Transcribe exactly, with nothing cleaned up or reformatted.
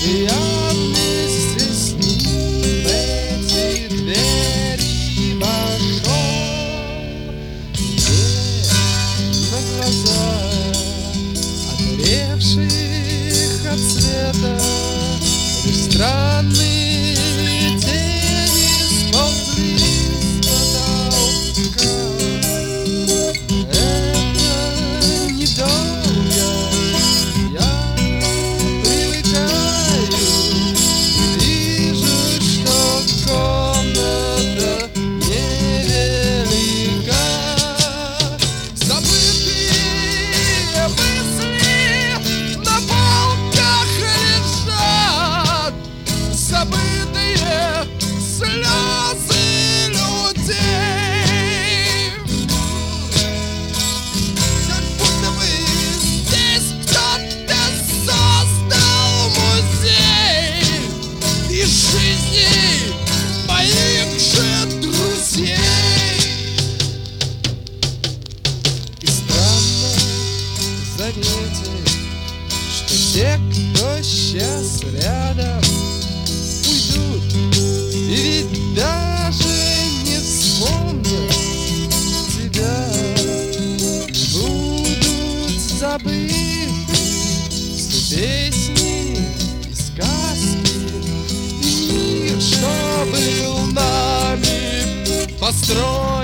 И я вместе с ним в эти двери вошел, где на глаза отгоревших от света лишь странные тени сползли с потолка. Это недолго, я привыкаю и вижу, что комната невелика. Забытые мысли на полках лежат, забытые слезы людей. Как будто бы здесь кто-то создал музей из жизни моих же друзей. И странно заметить, что те, кто сейчас рядом, уйдут и ведь даже не вспомнят тебя, и будут забыты все песни и сказки, и мир, что был нами построен.